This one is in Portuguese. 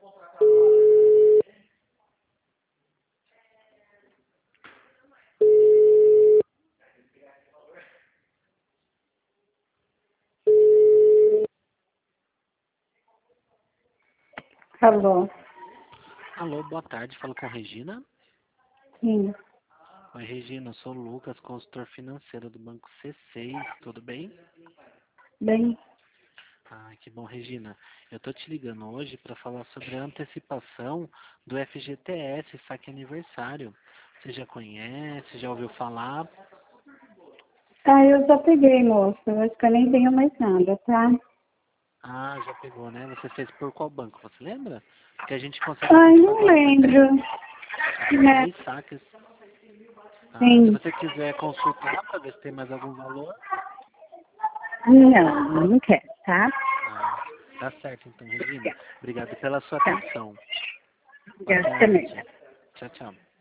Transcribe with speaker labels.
Speaker 1: Alô?
Speaker 2: Alô, boa tarde. Falo com a Regina.
Speaker 1: Sim,
Speaker 2: Oi, Regina. Eu sou o Lucas, consultor financeiro do Banco C6. Tudo bem?
Speaker 1: bem,
Speaker 2: Ah, que bom, Regina. Eu tô te ligando hoje para falar sobre a antecipação do FGTS, saque aniversário. Você já conhece, já ouviu falar?
Speaker 1: eu já peguei, moça. Eu acho que eu nem tenho mais nada, tá?
Speaker 2: Ah, já pegou, né? Você fez por qual banco? Você lembra? Que a gente consegue
Speaker 1: Ai,
Speaker 2: antecipar
Speaker 1: não
Speaker 2: agora
Speaker 1: lembro.
Speaker 2: até
Speaker 1: Né?
Speaker 2: 3 saques. Ah, se
Speaker 1: Sim.
Speaker 2: você quiser consultar para ver se tem mais algum valor.
Speaker 1: Não, não quero, tá?
Speaker 2: Ah, tá certo então, Regina. Obrigado pela sua
Speaker 1: Tá.
Speaker 2: atenção. Boa
Speaker 1: Obrigada também.
Speaker 2: tarde. Tchau, tchau.